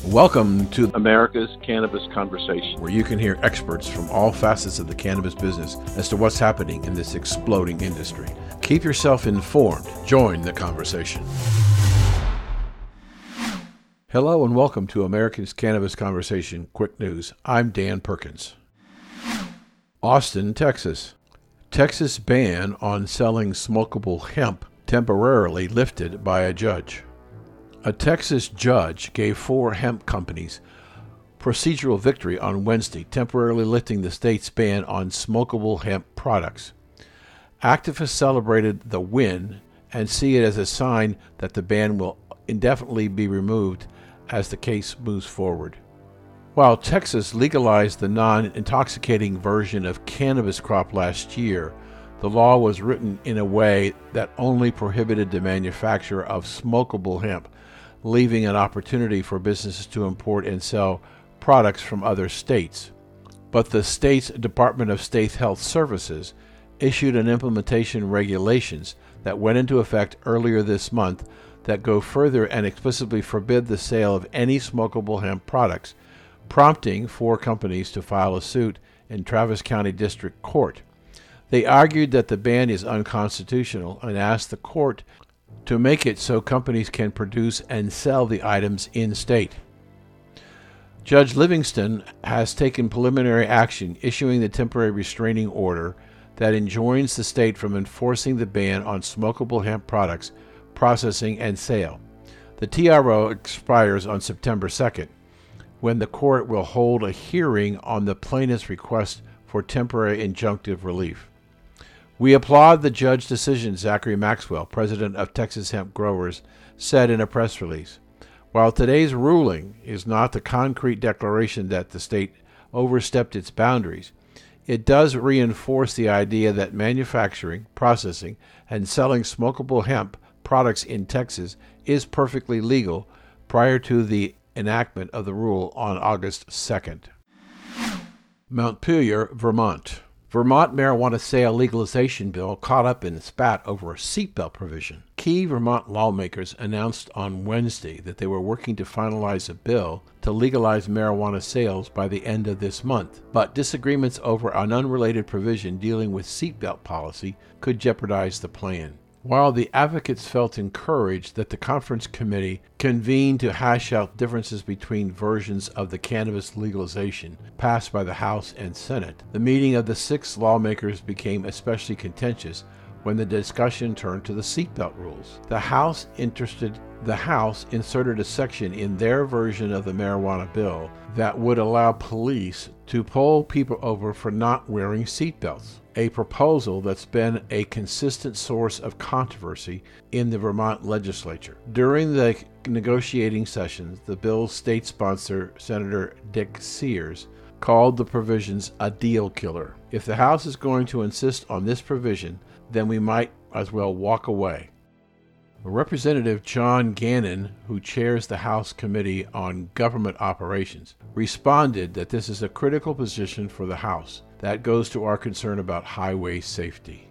Welcome to America's Cannabis Conversation, where you can hear experts from all facets of the cannabis business as to what's happening in this exploding industry. Keep yourself informed. Join the conversation. Hello and welcome to America's Cannabis Conversation Quick News. I'm Dan Perkins. Austin, Texas. Texas ban on selling smokable hemp temporarily lifted by a judge. A Texas judge gave 4 hemp companies procedural victory on Wednesday, temporarily lifting the state's ban on smokable hemp products. Activists celebrated the win and see it as a sign that the ban will indefinitely be removed as the case moves forward. While Texas legalized the non-intoxicating version of cannabis crop last year, the law was written in a way that only prohibited the manufacture of smokable hemp, leaving an opportunity for businesses to import and sell products from other states. But the state's Department of State Health Services issued an implementation regulations that went into effect earlier this month that go further and explicitly forbid the sale of any smokable hemp products, prompting 4 companies to file a suit in Travis County District Court. They argued that the ban is unconstitutional and asked the court to make it so companies can produce and sell the items in-state. Judge Livingston has taken preliminary action, issuing the temporary restraining order that enjoins the state from enforcing the ban on smokable hemp products, processing, and sale. The TRO expires on September 2nd, when the court will hold a hearing on the plaintiff's request for temporary injunctive relief. We applaud the judge's decision, Zachary Maxwell, president of Texas Hemp Growers, said in a press release. While today's ruling is not the concrete declaration that the state overstepped its boundaries, it does reinforce the idea that manufacturing, processing, and selling smokable hemp products in Texas is perfectly legal prior to the enactment of the rule on August 2nd. Montpelier, Vermont. Vermont marijuana sale legalization bill caught up in a spat over a seatbelt provision. Key Vermont lawmakers announced on Wednesday that they were working to finalize a bill to legalize marijuana sales by the end of this month, but disagreements over an unrelated provision dealing with seatbelt policy could jeopardize the plan. While the advocates felt encouraged that the conference committee convened to hash out differences between versions of the cannabis legalization passed by the House and Senate, the meeting of the 6 lawmakers became especially contentious when the discussion turned to the seatbelt rules. The House inserted a section in their version of the marijuana bill that would allow police to pull people over for not wearing seatbelts, a proposal that's been a consistent source of controversy in the Vermont legislature. During the negotiating sessions, the bill's state sponsor, Senator Dick Sears, called the provisions a deal killer. If the House is going to insist on this provision, then we might as well walk away. Representative John Gannon, who chairs the House Committee on Government Operations, responded that this is a critical position for the House. That goes to our concern about highway safety.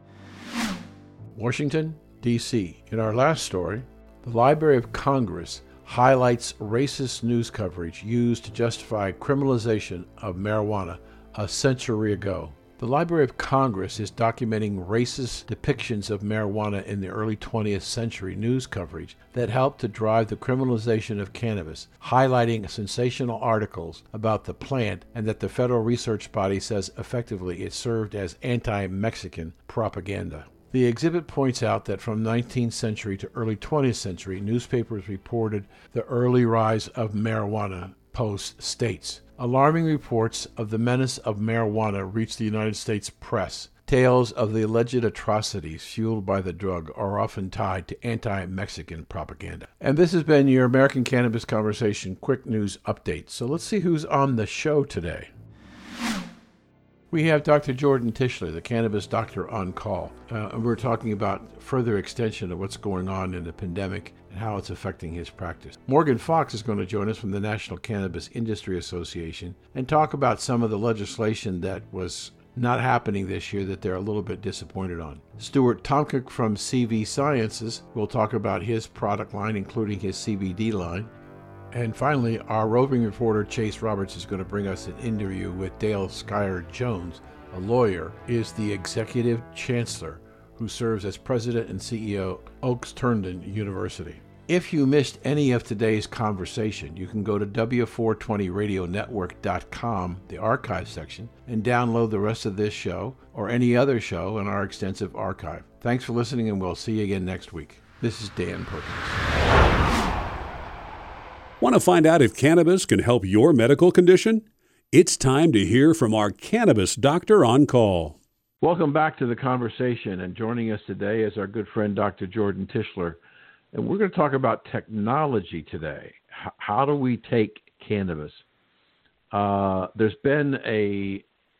Washington, D.C. In our last story, the Library of Congress highlights racist news coverage used to justify criminalization of marijuana a century ago. The Library of Congress is documenting racist depictions of marijuana in the early 20th century news coverage that helped to drive the criminalization of cannabis, highlighting sensational articles about the plant and that the federal research body says effectively it served as anti-Mexican propaganda. The exhibit points out that from 19th century to early 20th century, newspapers reported the early rise of marijuana post-states. Alarming reports of the menace of marijuana reached the United States press. Tales of the alleged atrocities fueled by the drug are often tied to anti-Mexican propaganda. And this has been your American Cannabis Conversation Quick News Update. So let's see who's on the show today. We have Dr. Jordan Tishley, the cannabis doctor on call. We're talking about further extension of what's going on in the pandemic and how it's affecting his practice. Morgan Fox is going to join us from the National Cannabis Industry Association and talk about some of the legislation that was not happening this year that they're a little bit disappointed on. Stuart Tomczyk from CV Sciences will talk about his product line, including his CBD line. And finally, our roving reporter Chase Roberts is going to bring us an interview with Dale Schuyler Jones, a lawyer, is the executive chancellor who serves as president and CEO Oaks Turndon University. If you missed any of today's conversation, you can go to W420radionetwork.com, the archive section, and download the rest of this show or any other show in our extensive archive. Thanks for listening, and we'll see you again next week. This is Dan Perkins. Want to find out if cannabis can help your medical condition? It's time to hear from our cannabis doctor on call. Welcome back to the conversation, and joining us today is our good friend Dr. Jordan Tischler. And we're going to talk about technology today. How do we take cannabis? There's been a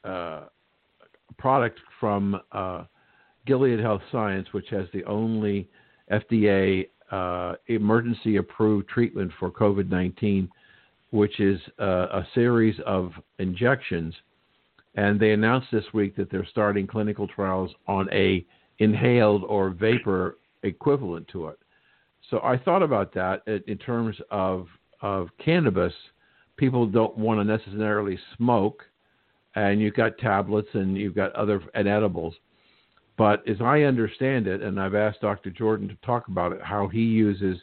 product from Gilead Health Science, which has the only FDA emergency-approved treatment for COVID-19, which is a series of injections. And they announced this week that they're starting clinical trials on a inhaled or vapor equivalent to it. So I thought about that in terms of cannabis. People don't want to necessarily smoke, and you've got tablets and you've got other edibles. But as I understand it, and I've asked Dr. Jordan to talk about it, how he uses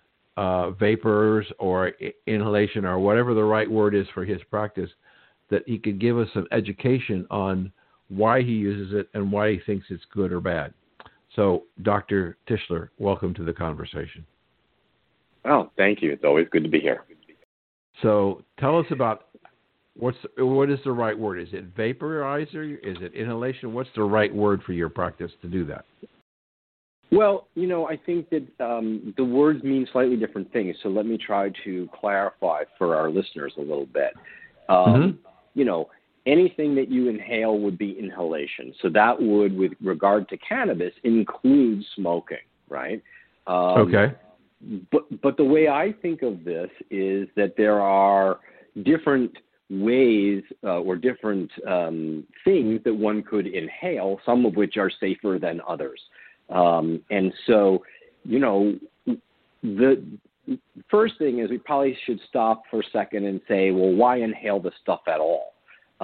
vapors or inhalation or whatever the right word is for his practice, that he could give us some education on why he uses it and why he thinks it's good or bad. So, Dr. Tischler, welcome to the conversation. Oh, thank you. It's always good to be here. So, tell us about what is the right word? Is it vaporizer? Is it inhalation? What's the right word for your practice to do that? Well, I think that the words mean slightly different things. So let me try to clarify for our listeners a little bit. Anything that you inhale would be inhalation. So that would, with regard to cannabis, include smoking, right? Okay. But the way I think of this is that there are different ways or different things that one could inhale, some of which are safer than others. And so, the first thing is we probably should stop for a second and say, well, why inhale the stuff at all?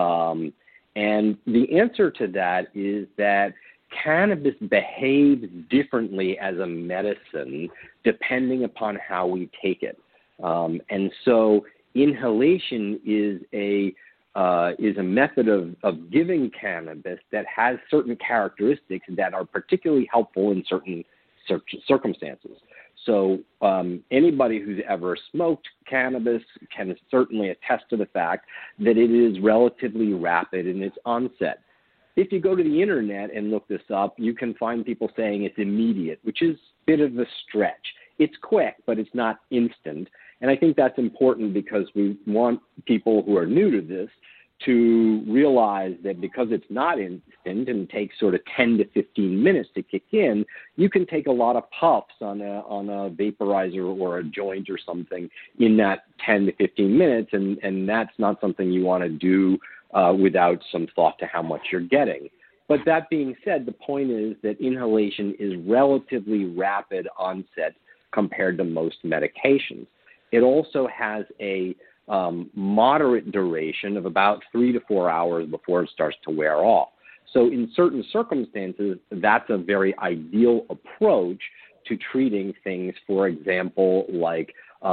And the answer to that is that cannabis behaves differently as a medicine depending upon how we take it. And so inhalation is a method of giving cannabis that has certain characteristics that are particularly helpful in certain circumstances. So anybody who's ever smoked cannabis can certainly attest to the fact that it is relatively rapid in its onset. If you go to the internet and look this up, you can find people saying it's immediate, which is a bit of a stretch. It's quick, but it's not instant. And I think that's important because we want people who are new to this to realize that because it's not instant and takes sort of 10 to 15 minutes to kick in, you can take a lot of puffs on a vaporizer or a joint or something in that 10 to 15 minutes, and that's not something you want to do without some thought to how much you're getting. But that being said, the point is that inhalation is relatively rapid onset compared to most medications. It also has a moderate duration of about 3 to 4 hours before it starts to wear off. So in certain circumstances, that's a very ideal approach to treating things, for example, like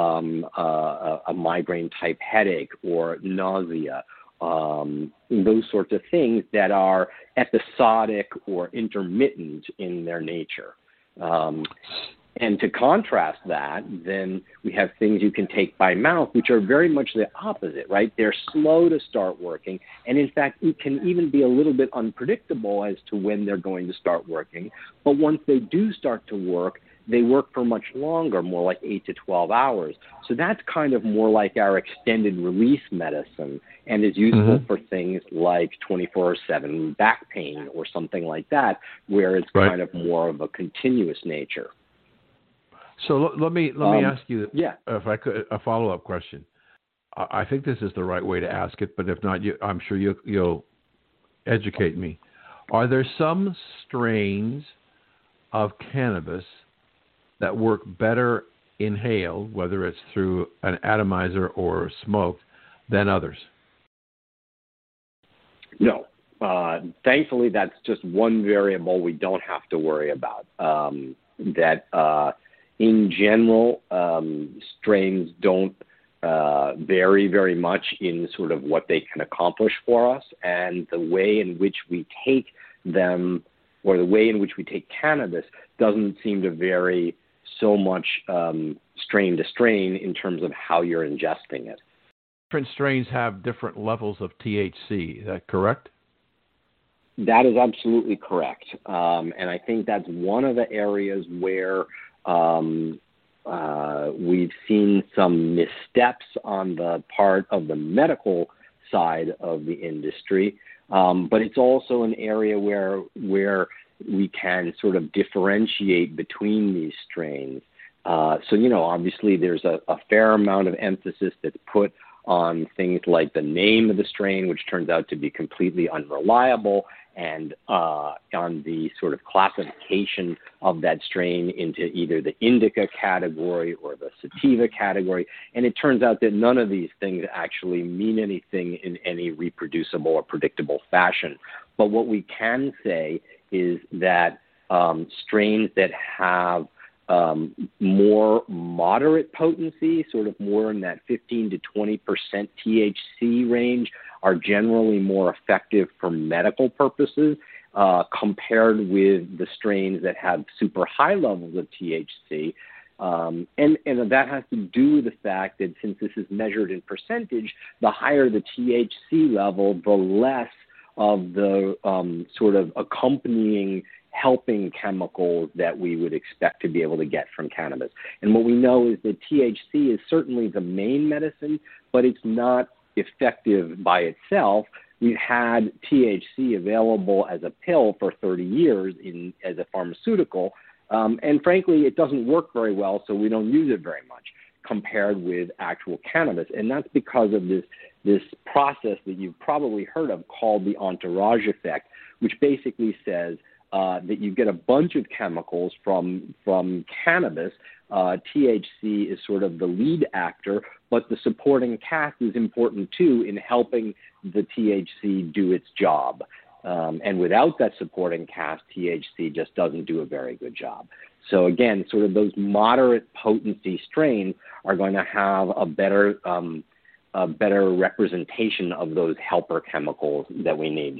a migraine-type headache or nausea, those sorts of things that are episodic or intermittent in their nature. And to contrast that, then we have things you can take by mouth, which are very much the opposite, right? They're slow to start working. And in fact, it can even be a little bit unpredictable as to when they're going to start working. But once they do start to work, they work for much longer, more like 8 to 12 hours. So that's kind of more like our extended release medicine and is useful for things like 24/7 back pain or something like that, where it's kind of more of a continuous nature. So let me ask you, if I could, a follow-up question. I think this is the right way to ask it, but if not, I'm sure you'll educate me. Are there some strains of cannabis that work better inhaled, whether it's through an atomizer or smoked, than others? No. Thankfully, that's just one variable we don't have to worry about. In general, strains don't vary very much in sort of what they can accomplish for us, and the way in which we take them, or the way in which we take cannabis, doesn't seem to vary so much strain to strain in terms of how you're ingesting it. Different strains have different levels of THC. Is that correct? That is absolutely correct. And I think that's one of the areas where we've seen some missteps on the part of the medical side of the industry. But it's also an area where we can sort of differentiate between these strains. So, obviously there's a fair amount of emphasis that's put on things like the name of the strain, which turns out to be completely unreliable, and on the sort of classification of that strain into either the indica category or the sativa category. And it turns out that none of these things actually mean anything in any reproducible or predictable fashion. But what we can say is that strains that have more moderate potency, sort of more in that 15 to 20% THC range, are generally more effective for medical purposes compared with the strains that have super high levels of THC. And that has to do with the fact that since this is measured in percentage, the higher the THC level, the less of the sort of accompanying helping chemicals that we would expect to be able to get from cannabis. And what we know is that THC is certainly the main medicine, but it's not effective by itself. We've had THC available as a pill for 30 years as a pharmaceutical, and frankly, it doesn't work very well, so we don't use it very much compared with actual cannabis. And that's because of this process that you've probably heard of called the entourage effect, which basically says that you get a bunch of chemicals from cannabis. THC is sort of the lead actor, but the supporting cast is important too in helping the THC do its job. And without that supporting cast, THC just doesn't do a very good job. So again, sort of those moderate potency strains are going to have a better representation of those helper chemicals that we need.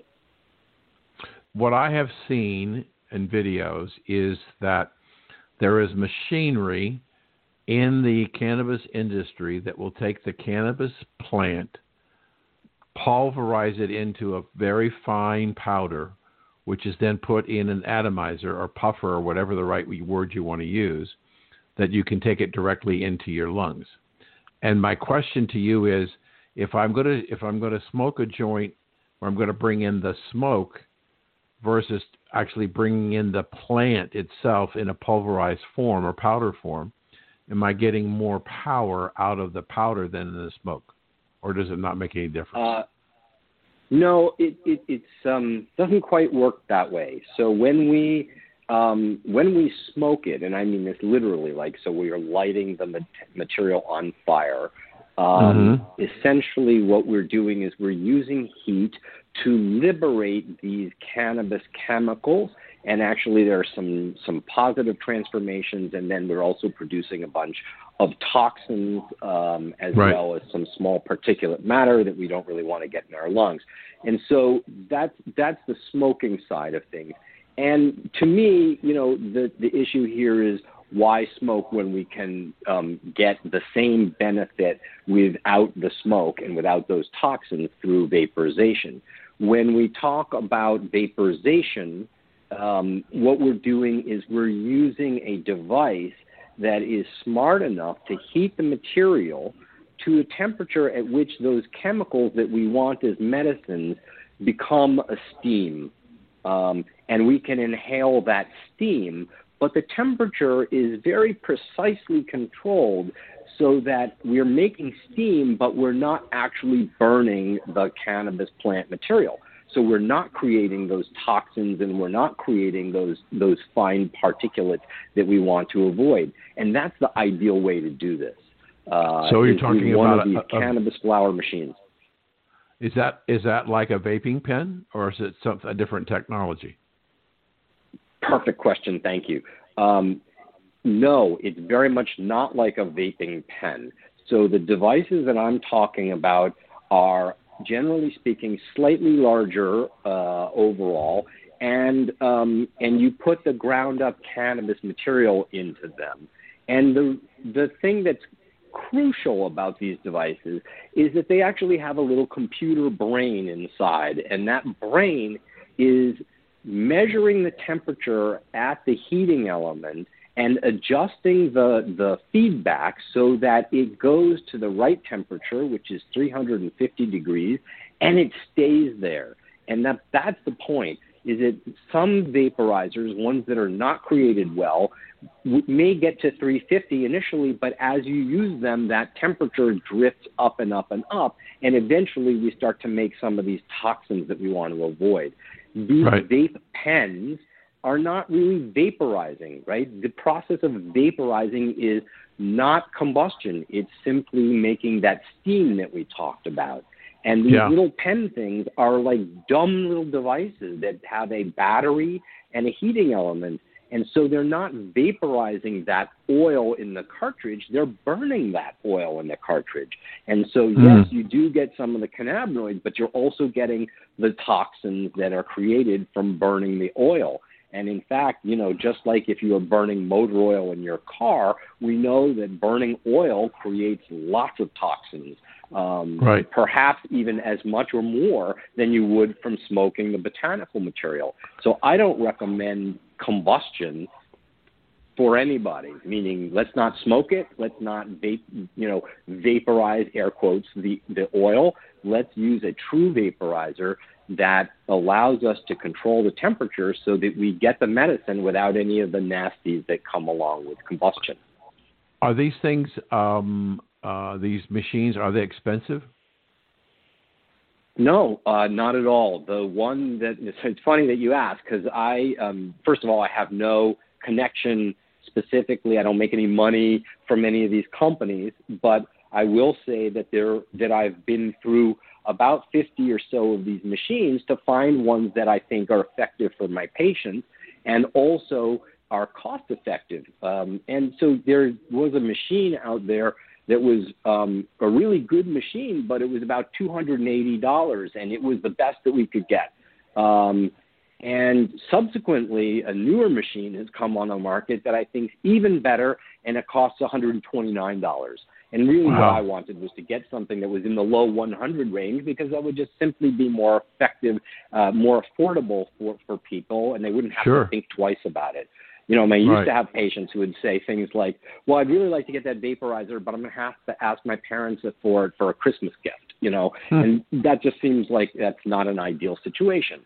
What I have seen in videos is that there is machinery in the cannabis industry that will take the cannabis plant, pulverize it into a very fine powder, which is then put in an atomizer or puffer or whatever the right word you want to use, that you can take it directly into your lungs. And my question to you is, if I'm going to smoke a joint, or I'm going to bring in the smoke versus actually bringing in the plant itself in a pulverized form or powder form, am I getting more power out of the powder than in the smoke? Or does it not make any difference? No, it doesn't quite work that way. So when we smoke it, and I mean this literally, like, so we are lighting the material on fire, essentially what we're doing is we're using heat to liberate these cannabis chemicals, and actually there are some positive transformations, and then we're also producing a bunch of toxins as well as some small particulate matter that we don't really want to get in our lungs. And so that's the smoking side of things. And to me, the issue here is why smoke when we can get the same benefit without the smoke and without those toxins through vaporization. When we talk about vaporization, what we're doing is we're using a device that is smart enough to heat the material to a temperature at which those chemicals that we want as medicines become a steam. And we can inhale that steam, but the temperature is very precisely controlled so that we're making steam, but we're not actually burning the cannabis plant material. So we're not creating those toxins and we're not creating those fine particulates that we want to avoid. And that's the ideal way to do this. So you're talking one about of these cannabis flower machines. Is that like a vaping pen, or is it a different technology? Perfect question. Thank you. No, it's very much not like a vaping pen. So the devices that I'm talking about are, generally speaking, slightly larger overall, and you put the ground up cannabis material into them. And the thing that's crucial about these devices is that they actually have a little computer brain inside, and that brain is measuring the temperature at the heating element and adjusting the feedback so that it goes to the right temperature, which is 350 degrees, and it stays there. And that's the point, is that some vaporizers, ones that are not created well, may get to 350 initially, but as you use them, that temperature drifts up and up and up, and eventually we start to make some of these toxins that we want to avoid. These vape pens are not really vaporizing, right? The process of vaporizing is not combustion. It's simply making that steam that we talked about. And these little pen things are like dumb little devices that have a battery and a heating element. And so they're not vaporizing that oil in the cartridge, they're burning that oil in the cartridge. And so, yes, you do get some of the cannabinoids, but you're also getting the toxins that are created from burning the oil. And in fact, just like if you are burning motor oil in your car, we know that burning oil creates lots of toxins, perhaps even as much or more than you would from smoking the botanical material. So I don't recommend combustion for anybody, meaning let's not smoke it, let's not vaporize, air quotes, the oil. Let's use a true vaporizer that allows us to control the temperature so that we get the medicine without any of the nasties that come along with combustion. Are these things, these machines, are they expensive? No, not at all. The one it's funny that you ask, because first of all, I have no connection specifically. I don't make any money from any of these companies, but I will say that I've been through about 50 or so of these machines to find ones that I think are effective for my patients and also are cost effective. And so there was a machine out there that was a really good machine, but it was about $280, and it was the best that we could get. And subsequently, a newer machine has come on the market that I think is even better, and it costs $129. And really what I wanted was to get something that was in the low 100 range, because that would just simply be more effective, more affordable for people, and they wouldn't have to think twice about it. I used to have patients who would say things like, well, I'd really like to get that vaporizer, but I'm going to have to ask my parents for it for a Christmas gift, and that just seems like that's not an ideal situation.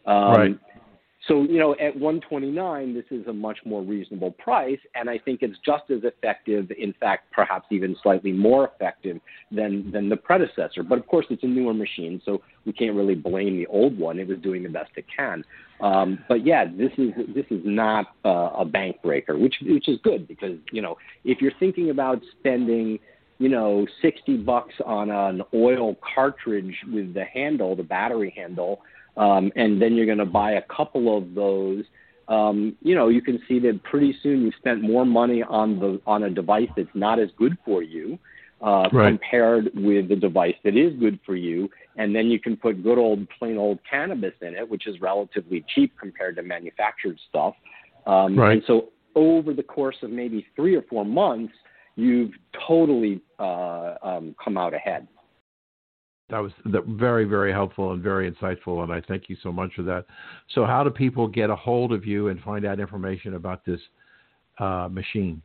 So, at $129, this is a much more reasonable price, and I think it's just as effective, in fact, perhaps even slightly more effective than the predecessor. But, of course, it's a newer machine, so we can't really blame the old one. It was doing the best it can. But, yeah, this is not a bank breaker, which is good because, if you're thinking about spending $60 on an oil cartridge with the handle, the battery handle, and then you're going to buy a couple of those, you can see that pretty soon you've spent more money on a device that's not as good for you compared with the device that is good for you. And then you can put good old, plain old cannabis in it, which is relatively cheap compared to manufactured stuff. And so over the course of maybe 3 or 4 months, you've totally come out ahead. That was very, very helpful and very insightful, and I thank you so much for that. So how do people get a hold of you and find out information about this machine?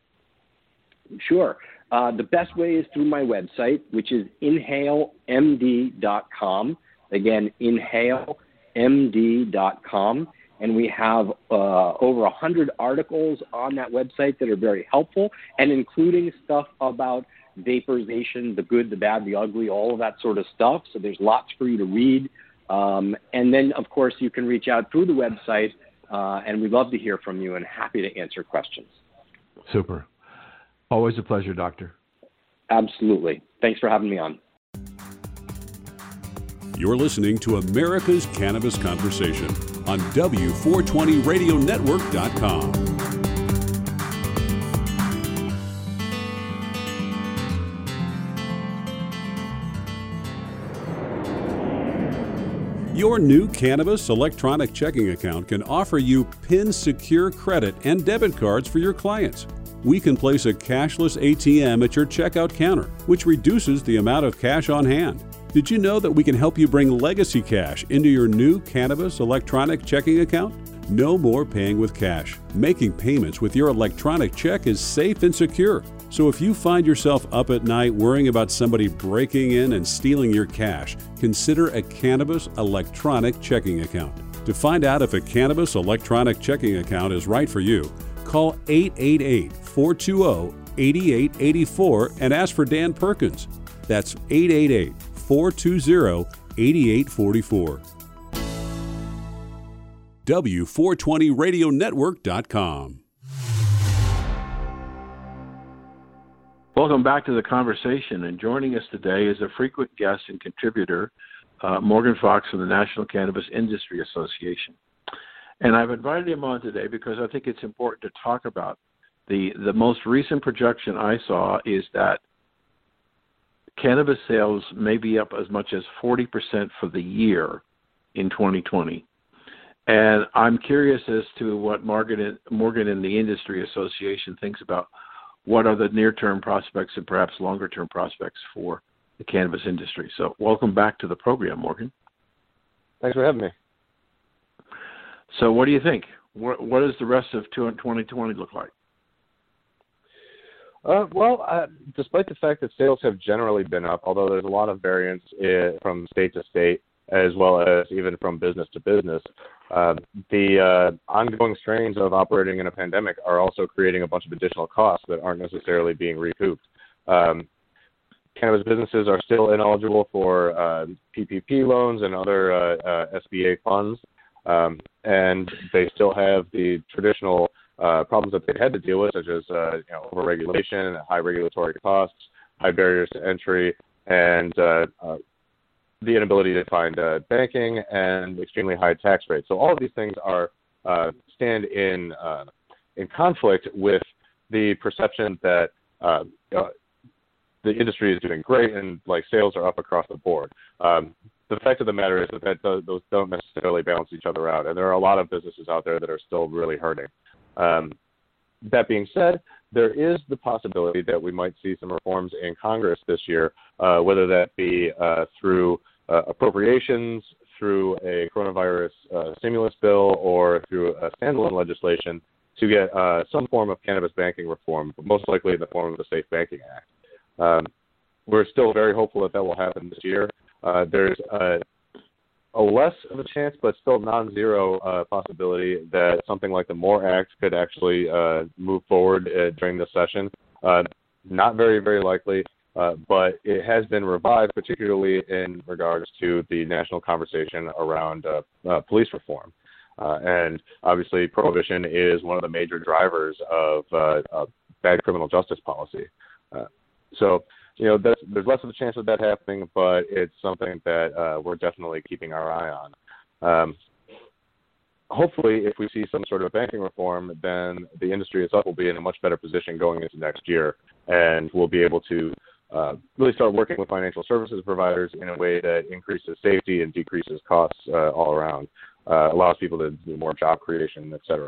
Sure. The best way is through my website, which is inhalemd.com. Again, inhalemd.com. And we have over 100 articles on that website that are very helpful, and including stuff about vaporization, the good, the bad, the ugly, all of that sort of stuff. So there's lots for you to read. And then, of course, you can reach out through the website, and we'd love to hear from you and happy to answer questions. Super. Always a pleasure, Doctor. Absolutely. Thanks for having me on. You're listening to America's Cannabis Conversation on W420RadioNetwork.com. Your new cannabis electronic checking account can offer you PIN-secure credit and debit cards for your clients. We can place a cashless ATM at your checkout counter, which reduces the amount of cash on hand. Did you know that we can help you bring legacy cash into your new cannabis electronic checking account? No more paying with cash. Making payments with your electronic check is safe and secure. So if you find yourself up at night worrying about somebody breaking in and stealing your cash, consider a cannabis electronic checking account. To find out if a cannabis electronic checking account is right for you, call 888-420-8884 and ask for Dan Perkins. That's 888-420-8844. W420RadioNetwork.com. Welcome back to the conversation, and joining us today is a frequent guest and contributor, Morgan Fox from the National Cannabis Industry Association. And I've invited him on today because I think it's important to talk about the most recent projection I saw is that cannabis sales may be up as much as 40% for the year in 2020. And I'm curious as to what Morgan and the Industry Association thinks about what are the near-term prospects and perhaps longer-term prospects for the cannabis industry. So welcome back to the program, Morgan. Thanks for having me. So what do you think? What does the rest of 2020 look like? Despite the fact that sales have generally been up, although there's a lot of variance from state to state, as well as even from business to business, the ongoing strains of operating in a pandemic are also creating a bunch of additional costs that aren't necessarily being recouped. Cannabis businesses are still ineligible for PPP loans and other SBA funds, and they still have the traditional problems that they had to deal with, such as overregulation, high regulatory costs, high barriers to entry, and the inability to find banking and extremely high tax rates. So all of these things are stand in conflict with the perception that the industry is doing great and like sales are up across the board. The fact of the matter is that those don't necessarily balance each other out, and there are a lot of businesses out there that are still really hurting. That being said, there is the possibility that we might see some reforms in Congress this year, whether that be through appropriations, through a coronavirus stimulus bill, or through a standalone legislation to get some form of cannabis banking reform, but most likely in the form of the SAFE Banking Act. We're still very hopeful that will happen this year. There's a less of a chance, but still non-zero possibility that something like the MORE Act could actually move forward during this session. Not very, very likely, but it has been revived, particularly in regards to the national conversation around police reform. And obviously, prohibition is one of the major drivers of bad criminal justice policy. So there's less of a chance of that happening, but it's something that we're definitely keeping our eye on. Hopefully, if we see some sort of banking reform, then the industry itself will be in a much better position going into next year, and we'll be able to really start working with financial services providers in a way that increases safety and decreases costs all around, allows people to do more job creation, et cetera.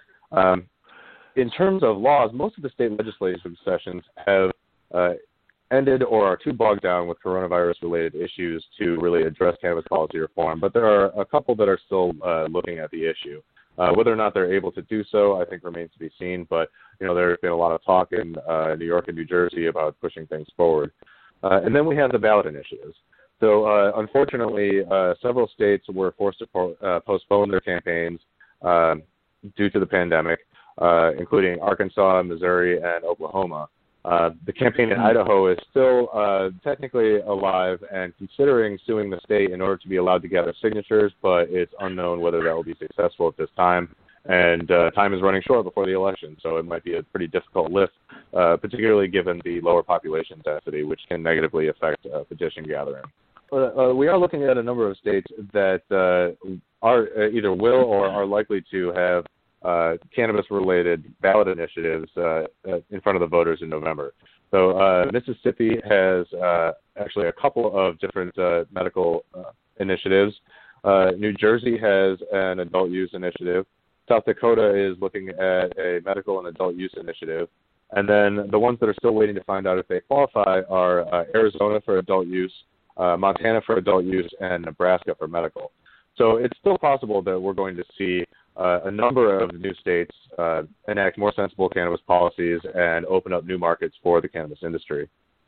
In terms of laws, most of the state legislative sessions have ended or are too bogged down with coronavirus-related issues to really address cannabis policy reform, but there are a couple that are still looking at the issue. Whether or not they're able to do so, I think remains to be seen, but there's been a lot of talk in New York and New Jersey about pushing things forward. And then we have the ballot initiatives. So unfortunately, several states were forced to postpone their campaigns due to the pandemic, including Arkansas, Missouri, and Oklahoma. The campaign in Idaho is still technically alive and considering suing the state in order to be allowed to gather signatures, but it's unknown whether that will be successful at this time. And time is running short before the election, so it might be a pretty difficult lift, particularly given the lower population density, which can negatively affect petition gathering. We are looking at a number of states that are either will or are likely to have cannabis-related ballot initiatives in front of the voters in November. So Mississippi has actually a couple of different medical initiatives. New Jersey has an adult use initiative. South Dakota is looking at a medical and adult use initiative. And then the ones that are still waiting to find out if they qualify are Arizona for adult use, Montana for adult use, and Nebraska for medical. So it's still possible that we're going to see a number of new states enact more sensible cannabis policies and open up new markets for the cannabis industry.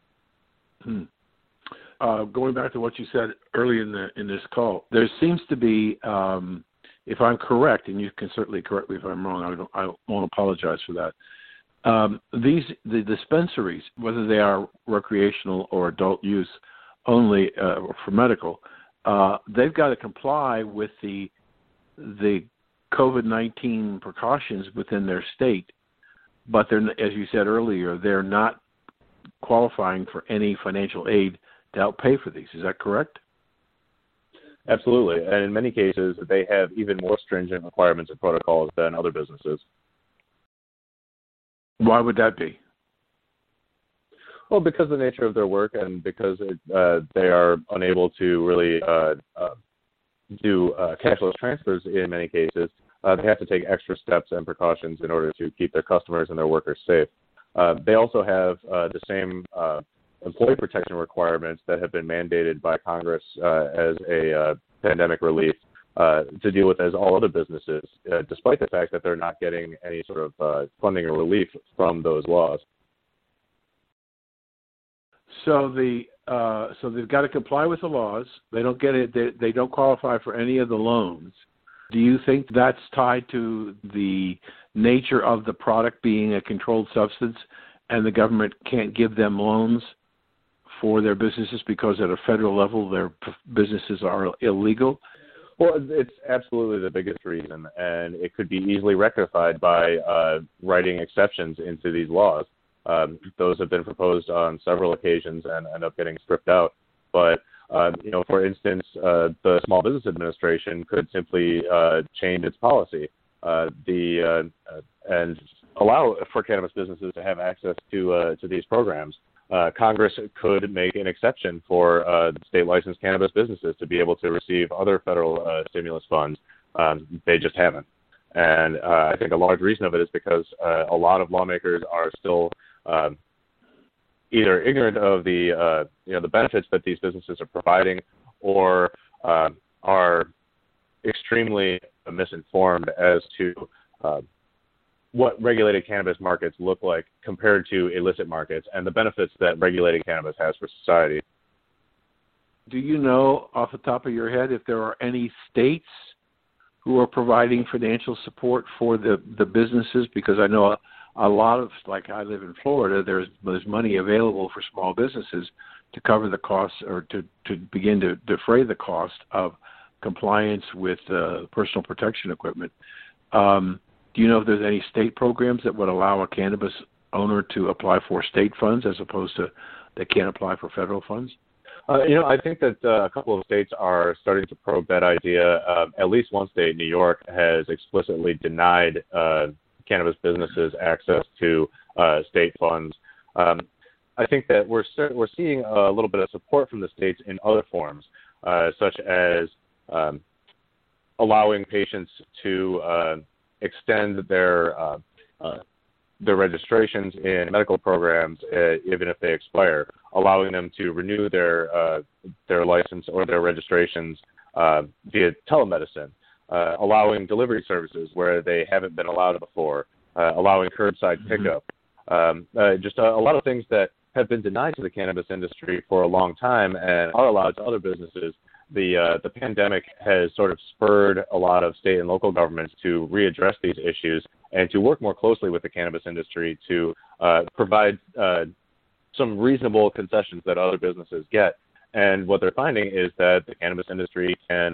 Going back to what you said early in this call, there seems to be, if I'm correct, and you can certainly correct me if I'm wrong, I won't apologize for that. The dispensaries, whether they are recreational or adult use only for medical, they've got to comply with the COVID-19 precautions within their state, but they're, as you said earlier, they're not qualifying for any financial aid to help pay for these. Is that correct? Absolutely. And in many cases, they have even more stringent requirements and protocols than other businesses. Why would that be? Well, because of the nature of their work and because they are unable to really do cashless transfers in many cases, they have to take extra steps and precautions in order to keep their customers and their workers safe. They also have the same employee protection requirements that have been mandated by Congress as a pandemic relief to deal with as all other businesses, despite the fact that they're not getting any sort of funding or relief from those laws. So they've got to comply with the laws. They don't get it. They don't qualify for any of the loans. Do you think that's tied to the nature of the product being a controlled substance, and the government can't give them loans for their businesses because at a federal level their businesses are illegal? Well, it's absolutely the biggest reason, and it could be easily rectified by writing exceptions into these laws. Those have been proposed on several occasions and end up getting stripped out. But, for instance, the Small Business Administration could simply change its policy and allow for cannabis businesses to have access to these programs. Congress could make an exception for state-licensed cannabis businesses to be able to receive other federal stimulus funds. They just haven't. And I think a large reason of it is because a lot of lawmakers are still either ignorant of the benefits that these businesses are providing, or are extremely misinformed as to what regulated cannabis markets look like compared to illicit markets and the benefits that regulated cannabis has for society. Do you know off the top of your head if there are any states who are providing financial support for the businesses? Because I know a lot of, like I live in Florida, there's money available for small businesses to cover the costs or to begin to defray the cost of compliance with personal protection equipment. Do you know if there's any state programs that would allow a cannabis owner to apply for state funds as opposed to they can't apply for federal funds? I think that a couple of states are starting to probe that idea. At least one state, New York, has explicitly denied cannabis businesses access to state funds. I think that we're seeing a little bit of support from the states in other forms, such as allowing patients to extend their registrations in medical programs even if they expire, allowing them to renew their license or their registrations via telemedicine, allowing delivery services where they haven't been allowed before, allowing curbside pickup, just a lot of things that have been denied to the cannabis industry for a long time and are allowed to other businesses. the pandemic has sort of spurred a lot of state and local governments to readdress these issues and to work more closely with the cannabis industry to provide some reasonable concessions that other businesses get. And what they're finding is that the cannabis industry can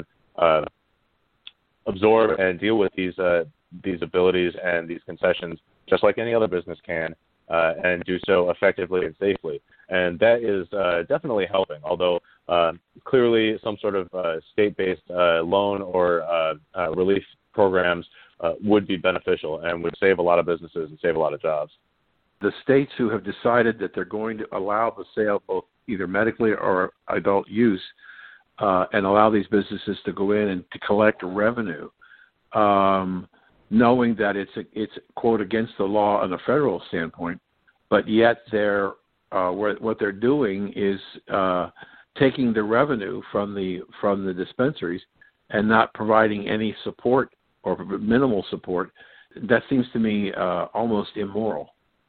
absorb and deal with these abilities and these concessions just like any other business can, and do so effectively and safely. And that is definitely helping, although clearly some sort of state-based loan or relief programs would be beneficial and would save a lot of businesses and save a lot of jobs. The states who have decided that they're going to allow the sale of both either medically or adult use and allow these businesses to go in and to collect revenue, knowing that it's quote against the law on a federal standpoint, but yet what they're doing is taking the revenue from the dispensaries and not providing any support or minimal support. That seems to me almost immoral.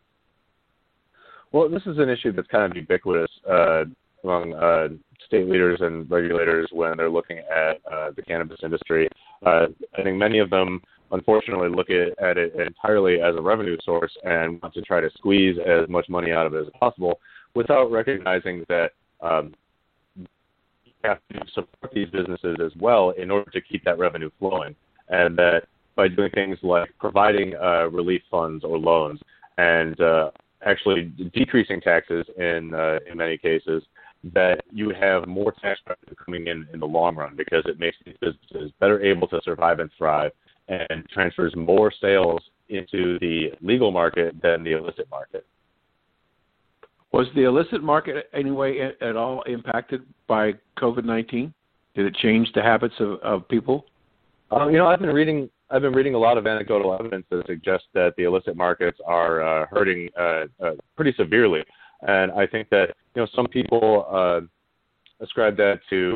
Well, this is an issue that's kind of ubiquitous among state leaders and regulators when they're looking at the cannabis industry. I think many of them, unfortunately, look at it entirely as a revenue source and want to try to squeeze as much money out of it as possible without recognizing that you have to support these businesses as well in order to keep that revenue flowing. And that by doing things like providing relief funds or loans and actually decreasing taxes in many cases, that you have more tax revenue coming in the long run because it makes these businesses better able to survive and thrive and transfers more sales into the legal market than the illicit market. Was the illicit market anyway at all impacted by COVID-19? Did it change the habits of people? I've been reading a lot of anecdotal evidence that suggests that the illicit markets are hurting pretty severely, and I think that some people ascribe that to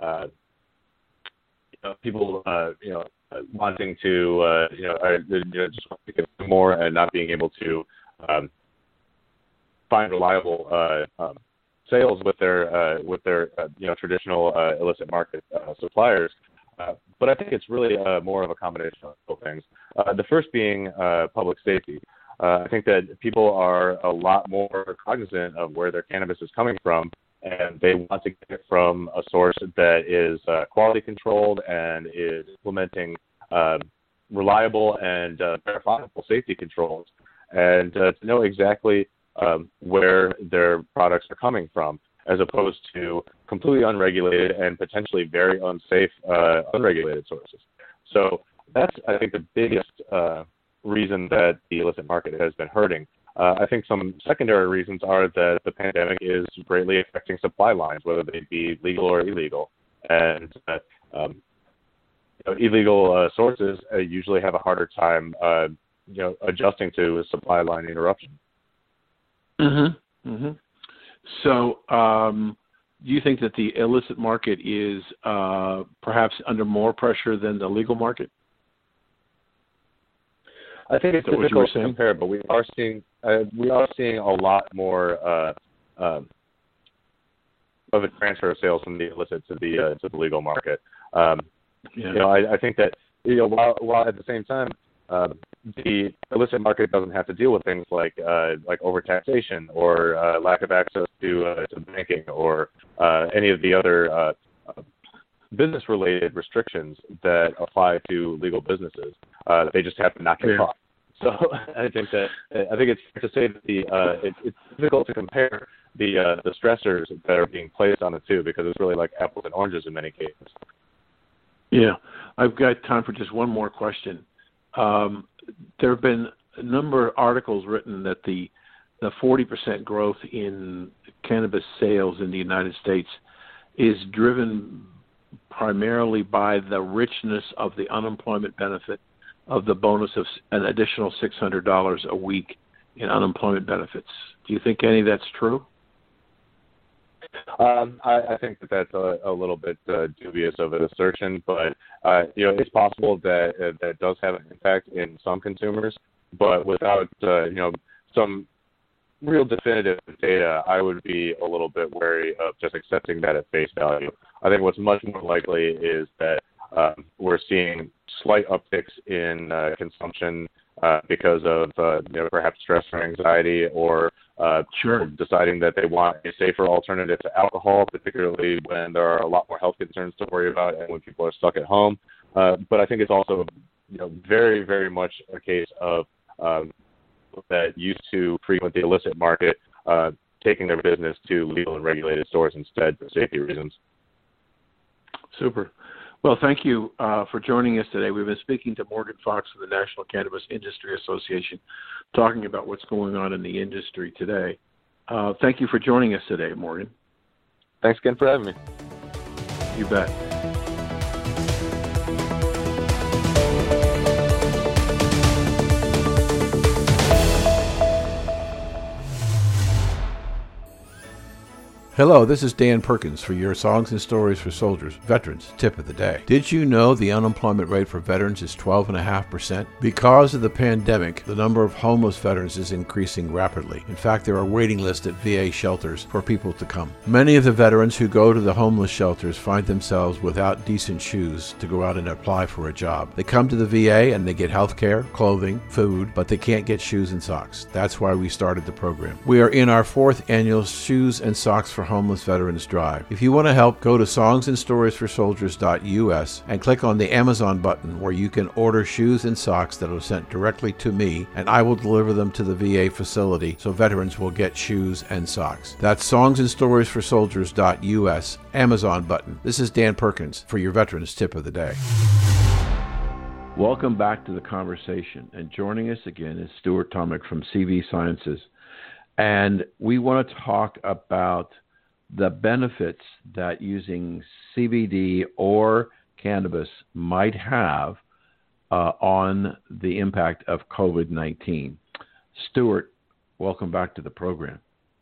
people wanting to just want to get more and not being able to find reliable sales with their traditional illicit market suppliers. But I think it's really more of a combination of both things. The first being public safety. I think that people are a lot more cognizant of where their cannabis is coming from, and they want to get it from a source that is quality controlled and is implementing reliable and verifiable safety controls, and to know exactly where their products are coming from, as opposed to completely unregulated and potentially very unsafe unregulated sources. So that's, I think, the biggest reason that the illicit market has been hurting. I think some secondary reasons are that the pandemic is greatly affecting supply lines, whether they be legal or illegal. And illegal sources usually have a harder time adjusting to a supply line interruption. Mm-hmm. Mm-hmm. So do you think that the illicit market is perhaps under more pressure than the legal market? I think it's difficult to compare, but we are seeing a lot more of a transfer of sales from the illicit to the legal market. I think that while at the same time the illicit market doesn't have to deal with things like overtaxation or lack of access to banking or any of the other business-related restrictions that apply to legal businesses. They just have to not get caught. So I think it's fair to say that it's difficult to compare the stressors that are being placed on the two, because it's really like apples and oranges in many cases. Yeah, I've got time for just one more question. There have been a number of articles written that the 40% growth in cannabis sales in the United States is driven primarily by the richness of the unemployment benefit of the bonus of an additional $600 a week in unemployment benefits. Do you think any of that's true? I think that's a little bit dubious of an assertion, but it's possible that that does have an impact in some consumers, but without some real definitive data, I would be a little bit wary of just accepting that at face value. I think what's much more likely is that we're seeing slight upticks in consumption because of perhaps stress or anxiety, or deciding that they want a safer alternative to alcohol, particularly when there are a lot more health concerns to worry about and when people are stuck at home. But I think it's also very, very much a case of that used to frequent the illicit market taking their business to legal and regulated stores instead for safety reasons. Super. Well, thank you for joining us today. We've been speaking to Morgan Fox of the National Cannabis Industry Association, talking about what's going on in the industry today. Thank you for joining us today, Morgan. Thanks again for having me. You bet. Hello, this is Dan Perkins for your Songs and Stories for Soldiers Veterans Tip of the Day. Did you know the unemployment rate for veterans is 12.5%? Because of the pandemic, the number of homeless veterans is increasing rapidly. In fact, there are waiting lists at VA shelters for people to come. Many of the veterans who go to the homeless shelters find themselves without decent shoes to go out and apply for a job. They come to the VA and they get health care, clothing, food, but they can't get shoes and socks. That's why we started the program. We are in our 4th annual Shoes and Socks for Homeless Veterans Drive. If you want to help, go to songsandstoriesforsoldiers.us and click on the Amazon button where you can order shoes and socks that are sent directly to me, and I will deliver them to the VA facility so veterans will get shoes and socks. That's songsandstoriesforsoldiers.us, Amazon button. This is Dan Perkins for your Veterans Tip of the Day. Welcome back to the conversation, and joining us again is Stuart Tomick from CV Sciences, and we want to talk about the benefits that using CBD or cannabis might have on the impact of COVID-19. Stuart, welcome back to the program.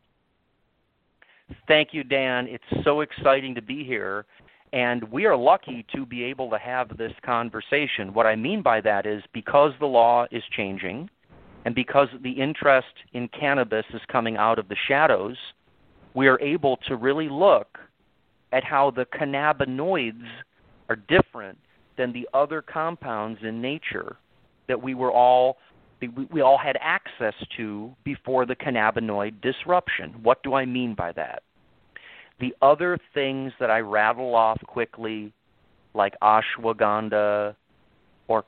Thank you, Dan. It's so exciting to be here, and we are lucky to be able to have this conversation. What I mean by that is because the law is changing and because the interest in cannabis is coming out of the shadows, we are able to really look at how the cannabinoids are different than the other compounds in nature that we all had access to before the cannabinoid disruption. What do I mean by that? The other things that I rattle off quickly, like ashwagandha or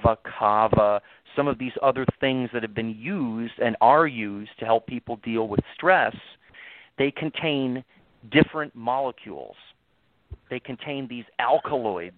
kava, some of these other things that have been used and are used to help people deal with stress, they contain different molecules. They contain these alkaloids,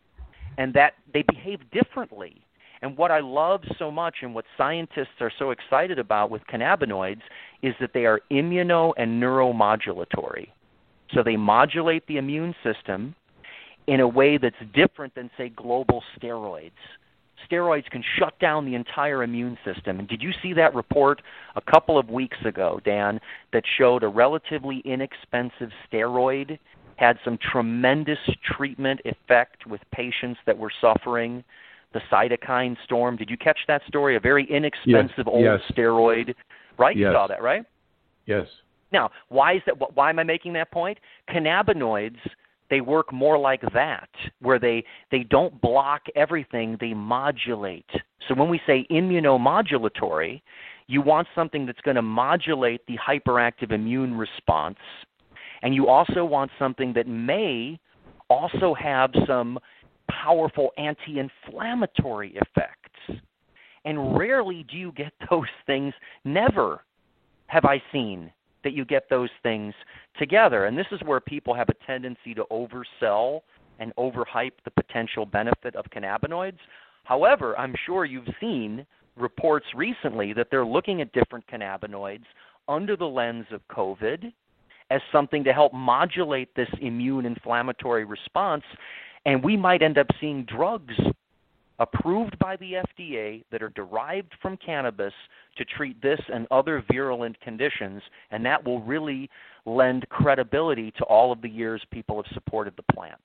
and that they behave differently. And what I love so much and what scientists are so excited about with cannabinoids is that they are immuno and neuromodulatory. So they modulate the immune system in a way that's different than, say, global steroids. Steroids can shut down the entire immune system. And did you see that report a couple of weeks ago, Dan, that showed a relatively inexpensive steroid had some tremendous treatment effect with patients that were suffering the cytokine storm? Did you catch that story? A very inexpensive old steroid, right? Yes. You saw that, right? Yes. Now, why is that? Why am I making that point? Cannabinoids, they work more like that, where they don't block everything, they modulate. So when we say immunomodulatory, you want something that's going to modulate the hyperactive immune response, and you also want something that may also have some powerful anti-inflammatory effects. And rarely do you get those things. Never have I seen that you get those things together. And this is where people have a tendency to oversell and overhype the potential benefit of cannabinoids. However, I'm sure you've seen reports recently that they're looking at different cannabinoids under the lens of COVID as something to help modulate this immune inflammatory response. And we might end up seeing drugs approved by the FDA that are derived from cannabis to treat this and other virulent conditions, and that will really lend credibility to all of the years people have supported the plant.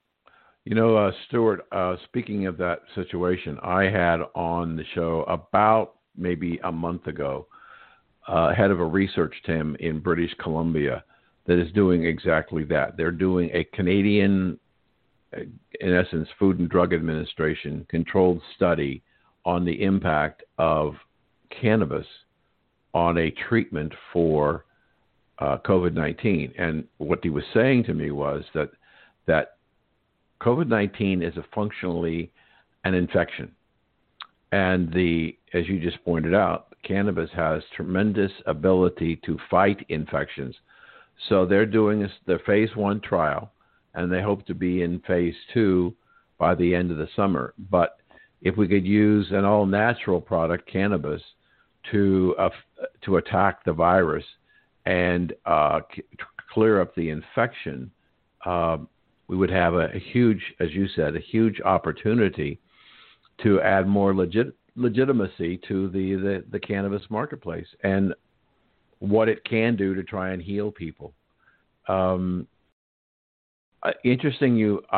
You know, Stuart, speaking of that situation, I had on the show about maybe a month ago head of a research team in British Columbia that is doing exactly that. They're doing a Canadian, in essence, Food and Drug Administration controlled study on the impact of cannabis on a treatment for COVID-19. And what he was saying to me was that COVID-19 is functionally an infection. And as you just pointed out, cannabis has tremendous ability to fight infections. So they're doing the phase 1 trial, and they hope to be in phase 2 by the end of the summer. But if we could use an all-natural product, cannabis, to attack the virus and clear up the infection, we would have a huge, as you said, a huge opportunity to add more legitimacy to the cannabis marketplace and what it can do to try and heal people. Interesting,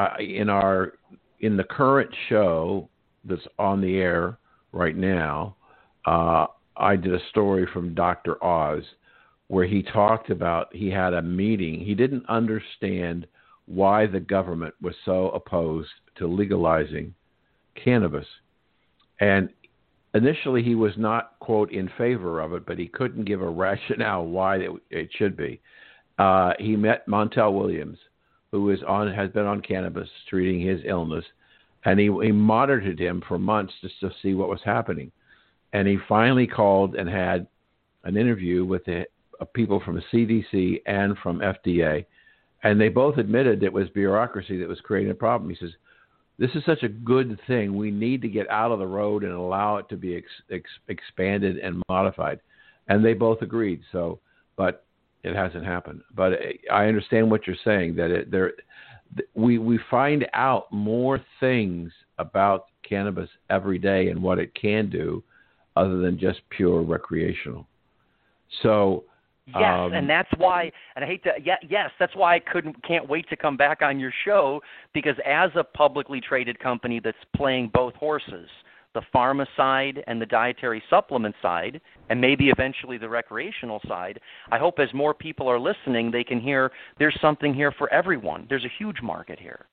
in the current show that's on the air right now, I did a story from Dr. Oz where he talked about he had a meeting. He didn't understand why the government was so opposed to legalizing cannabis. And initially he was not, quote, in favor of it, but he couldn't give a rationale why it should be. He met Montel Williams, who has been on cannabis treating his illness, and he monitored him for months just to see what was happening. And he finally called and had an interview with the people from the CDC and from FDA, and they both admitted it was bureaucracy that was creating a problem. He says, this is such a good thing. We need to get out of the road and allow it to be expanded and modified. And they both agreed. But it hasn't happened. But I understand what you're saying, that we find out more things about cannabis every day and what it can do other than just pure recreational. So yes, and that's why, and I hate to, yes, that's why I can't wait to come back on your show, because as a publicly traded company that's playing both horses, the pharma side and the dietary supplement side, and maybe eventually the recreational side, I hope as more people are listening, they can hear there's something here for everyone. There's a huge market here.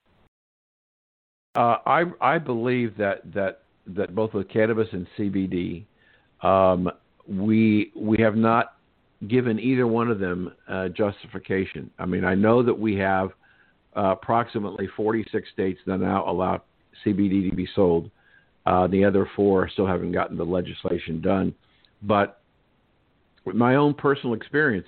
I believe that both with cannabis and CBD, we have not given either one of them justification. I mean, I know that we have approximately 46 states that now allow CBD to be sold. The other 4 still haven't gotten the legislation done. But with my own personal experience,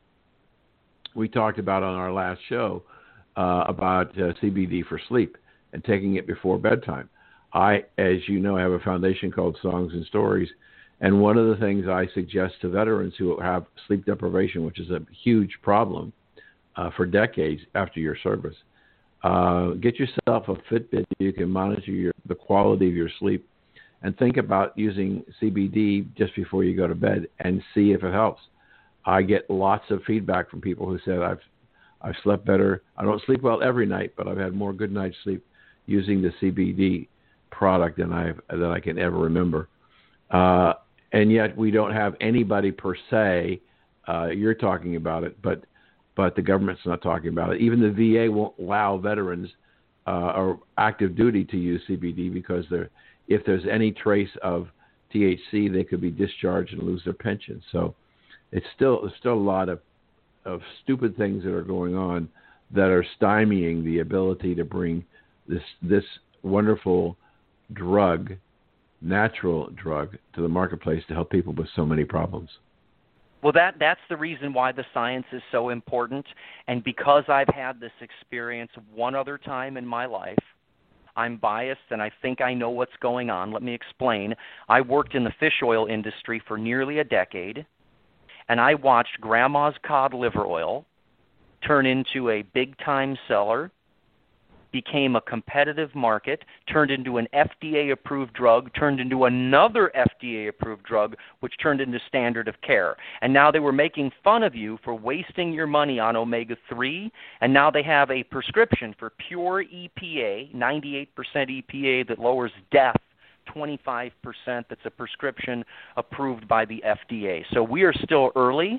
we talked about on our last show about CBD for sleep and taking it before bedtime. I, as you know, have a foundation called Songs and Stories, and one of the things I suggest to veterans who have sleep deprivation, which is a huge problem for decades after your service, get yourself a Fitbit. You can monitor the quality of your sleep, and think about using CBD just before you go to bed and see if it helps. I get lots of feedback from people who said I've slept better. I don't sleep well every night, but I've had more good night's sleep using the CBD product than I can ever remember. And yet we don't have anybody per se. You're talking about it, but the government's not talking about it. Even the VA won't allow veterans or active duty to use CBD because if there's any trace of THC, they could be discharged and lose their pension. So there's still a lot of stupid things that are going on that are stymieing the ability to bring this wonderful drug, natural drug, to the marketplace to help people with so many problems. Well, that's the reason why the science is so important. And because I've had this experience one other time in my life, I'm biased and I think I know what's going on. Let me explain. I worked in the fish oil industry for nearly a decade, and I watched Grandma's cod liver oil turn into a big-time seller, became a competitive market, turned into an FDA-approved drug, turned into another FDA-approved drug, which turned into standard of care. And now they were making fun of you for wasting your money on omega-3, and now they have a prescription for pure EPA, 98% EPA that lowers death, 25%, that's a prescription approved by the FDA. So we are still early.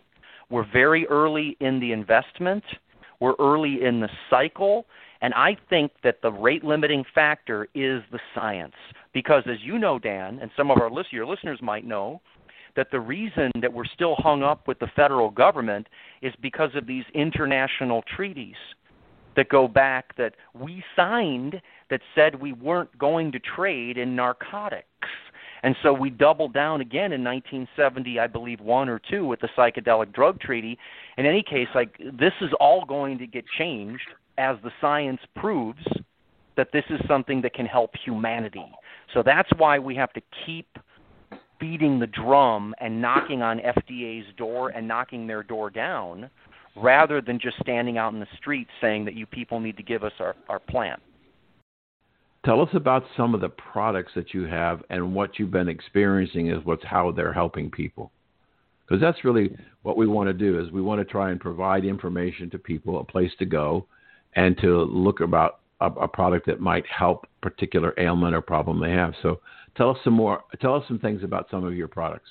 We're very early in the investment. We're early in the cycle. And I think that the rate-limiting factor is the science. Because as you know, Dan, and some of your listeners might know, that the reason that we're still hung up with the federal government is because of these international treaties that go back that we signed that said we weren't going to trade in narcotics. And so we doubled down again in 1970, I believe, 1 or 2 with the psychedelic drug treaty. In any case, this is all going to get changed as the science proves that this is something that can help humanity. So that's why we have to keep beating the drum and knocking on FDA's door and knocking their door down rather than just standing out in the street saying that you people need to give us our plant. Tell us about some of the products that you have and what you've been experiencing is how they're helping people. Because that's really what we want to do is we want to try and provide information to people, a place to go, and to look about a product that might help a particular ailment or problem they have. So tell us some things about some of your products.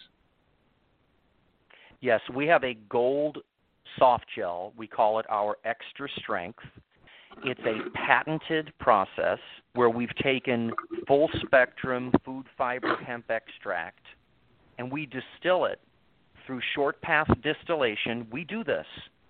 Yes, we have a gold soft gel. We call it our Extra Strength. It's a patented process where we've taken full spectrum food fiber hemp extract and we distill it through short path distillation. We do this.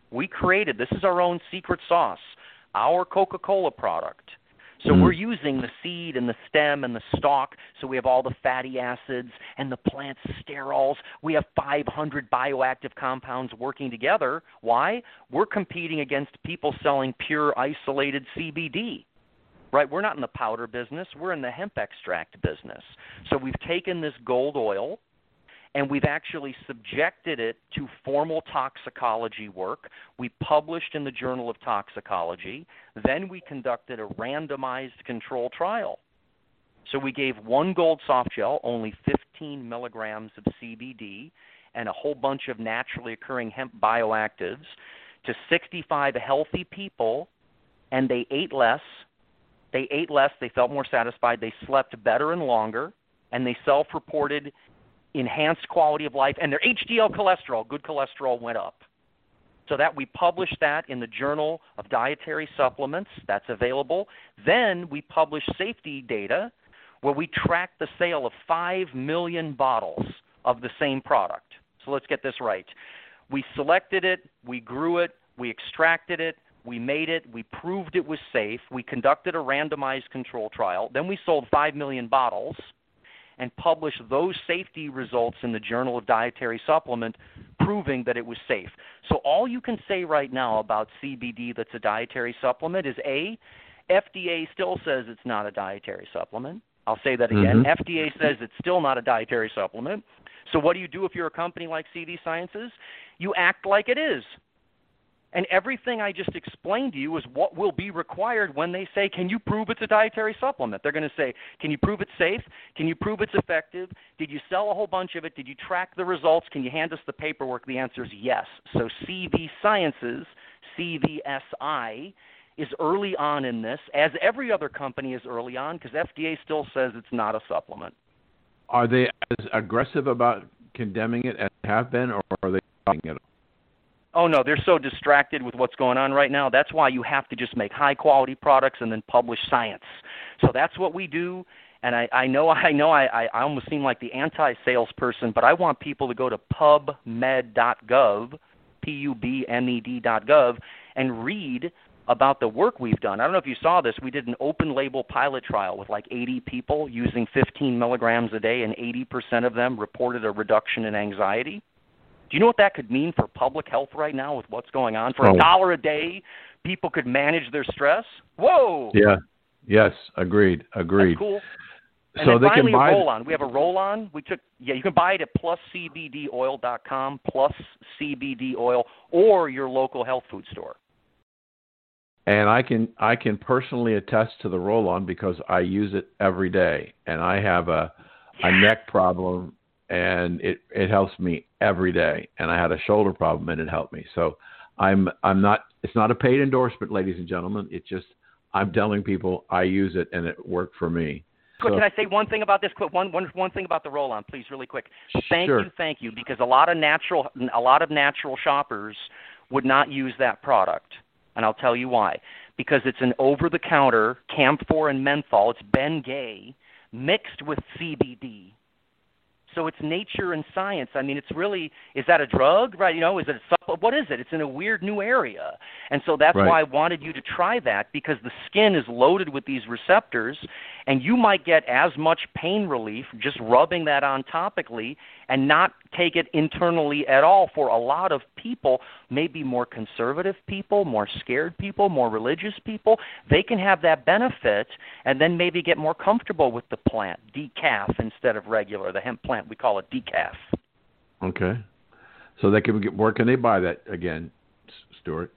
This is our own secret sauce, our Coca-Cola product. So we're using the seed and the stem and the stalk, so we have all the fatty acids and the plant sterols. We have 500 bioactive compounds working together. Why? We're competing against people selling pure isolated CBD. Right? We're not in the powder business. We're in the hemp extract business. So we've taken this gold oil, and we've actually subjected it to formal toxicology work. We published in the Journal of Toxicology. Then we conducted a randomized control trial. So we gave one gold soft gel, only 15 milligrams of CBD, and a whole bunch of naturally occurring hemp bioactives to 65 healthy people, and they ate less. They felt more satisfied, they slept better and longer, and they self-reported enhanced quality of life, and their HDL cholesterol, good cholesterol, went up. So that we published that in the Journal of Dietary Supplements. That's available. Then we published safety data where we tracked the sale of 5 million bottles of the same product. So let's get this right. We selected it, we grew it, we extracted it, we made it, we proved it was safe, we conducted a randomized control trial, then we sold 5 million bottles and publish those safety results in the Journal of Dietary Supplement proving that it was safe. So all you can say right now about CBD that's a dietary supplement is A, FDA still says it's not a dietary supplement. I'll say that again. FDA says it's still not a dietary supplement. So what do you do if you're a company like CV Sciences? You act like it is. And everything I just explained to you is what will be required when they say, can you prove it's a dietary supplement? They're going to say, can you prove it's safe? Can you prove it's effective? Did you sell a whole bunch of it? Did you track the results? Can you hand us the paperwork? The answer is yes. So CV Sciences, CVSI, is early on in this, as every other company is early on, because FDA still says it's not a supplement. Are they as aggressive about condemning it as they have been, or are they fighting it? Oh, no, they're so distracted with what's going on right now. That's why you have to just make high-quality products and then publish science. So that's what we do. And I know I almost seem like the anti-salesperson, but I want people to go to pubmed.gov, PUBMED.gov, and read about the work we've done. I don't know if you saw this. We did an open-label pilot trial with like 80 people using 15 milligrams a day, and 80% of them reported a reduction in anxiety. Do you know what that could mean for public health right now with what's going on? For $1 a day, people could manage their stress? Whoa! Yeah. Yes. Agreed. That's cool. And so then they finally can buy a roll-on. We have a roll-on. You can buy it at pluscbdoil.com, pluscbdoil, or your local health food store. And I can personally attest to the roll-on because I use it every day, and I have a neck problem, and it helps me every day. And I had a shoulder problem, and it helped me. So I'm not. It's not a paid endorsement, ladies and gentlemen. It's just I'm telling people I use it, and it worked for me. Can I say one thing about this? Quick, one thing about the roll-on, please, really quick. Thank you, because a lot of natural shoppers would not use that product, and I'll tell you why. Because it's an over-the-counter camphor and menthol. It's Bengay mixed with CBD. So it's nature and science. I mean, it's really, is that a drug, right? You know, is it a supplement? What is it? It's in a weird new area. And so that's why I wanted you to try that, because the skin is loaded with these receptors, and you might get as much pain relief just rubbing that on topically and not take it internally at all. For a lot of people, maybe more conservative people, more scared people, more religious people, they can have that benefit and then maybe get more comfortable with the plant, decaf instead of regular, the hemp plant. We call it decaf. Okay. So they can get, where can they buy that again, Stuart?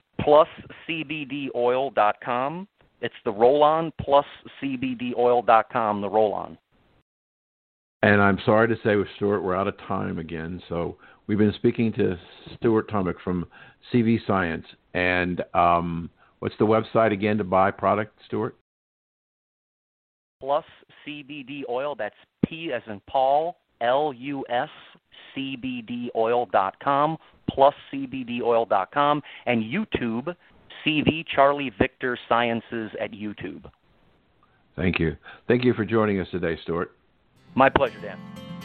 PlusCBDOil.com. It's the roll-on, PlusCBDOil.com, the roll-on. And I'm sorry to say with Stuart, we're out of time again. So we've been speaking to Stuart Tomic from CV Science. And what's the website again to buy product, Stuart? PlusCBDOil. That's P as in Paul, L-U-S, CBDOil.com, PlusCBDOil.com, and YouTube, CV Charlie Victor Sciences at YouTube. Thank you. Thank you for joining us today, Stuart. My pleasure, Dan.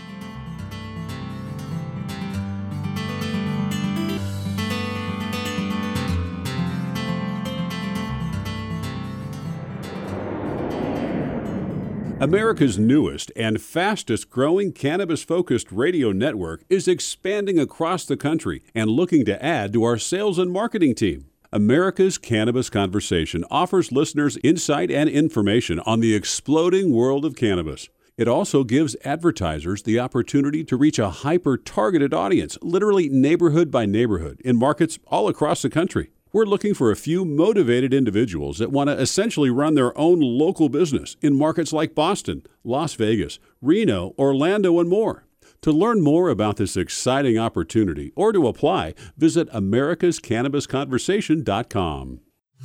America's newest and fastest growing cannabis-focused radio network is expanding across the country and looking to add to our sales and marketing team. America's Cannabis Conversation offers listeners insight and information on the exploding world of cannabis. It also gives advertisers the opportunity to reach a hyper-targeted audience, literally neighborhood by neighborhood, in markets all across the country. We're looking for a few motivated individuals that want to essentially run their own local business in markets like Boston, Las Vegas, Reno, Orlando, and more. To learn more about this exciting opportunity or to apply, visit americascannabisconversation.com.